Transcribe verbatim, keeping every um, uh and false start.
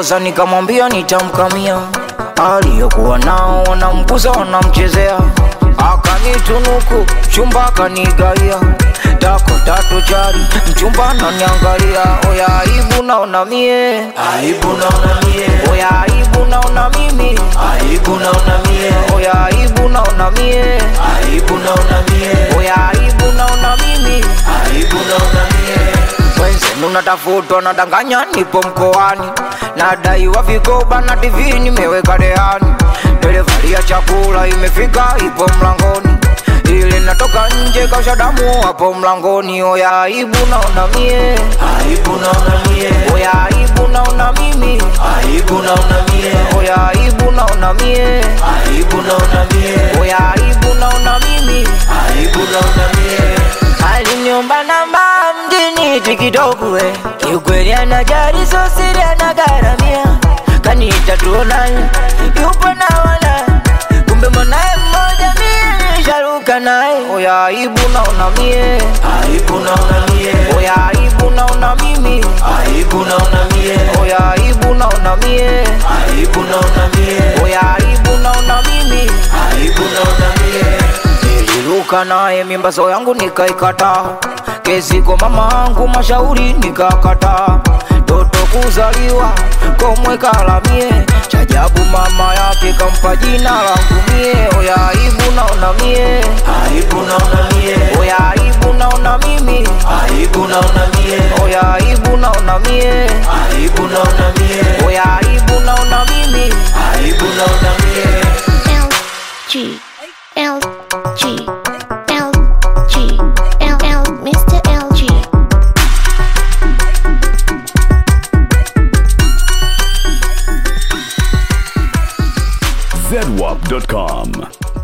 Sasa nikamwambia nitamkamia, aliyokuwa nao wanamguza wanamchezea. Akanitunuku chumba kanigaia, dako tatu jari mchumba ananiangalia. Oya aibu naona mie, aibu naona mie. Oya aibu naona mimi, aibu naona mie. Oya aibu naona mie, aibu naona mie. Oya aibu naona mimi, aibu naona mie. Wenzenu natafutwa nadanganya nipo mkoani, nadaiwa vigoba na T V nimeweka rehani. Delivery ya chakula imefika ipo mlangoni, ile natoka nje kausha damu hapo mlangoni. Oya aibu naona mie, aibu naona mie. Oya aibu naona mimi, aibu naona mie. Oya aibu naona mie, aibu naona mie. Oya aibu naona mimi, aibu naona mie. Aliniomba namba mjini tikitoku we, kiukweli anajari so siri anagaramia. Kaniita tuonani, yupo na wana, kumbe mwanae mmoja mie nisharuka nae. Oya aibu naona mie, aibu naona mie. Oya aibu naona mimi, aibu naona mie. Oya aibu naona mie, aibu naona mie. Oya aibu naona mimi, aibu naona mie. Niliruka nae mimbazo yangu nikaikata, kesi kwa mama angu mashauri nikakata. Toto kuzaliwa komwe kalamie, chajabu mama yake kampa jina langu mie. Oya aibu naona mie, aibu naona mie. Oya aibu naona mimi, aibu naona mie. Oya aibu naona mie, aibu naona mie. Oya aibu naona mimi, aibu naona mie. L G L G L G L L Mister L G. Z W A P dot com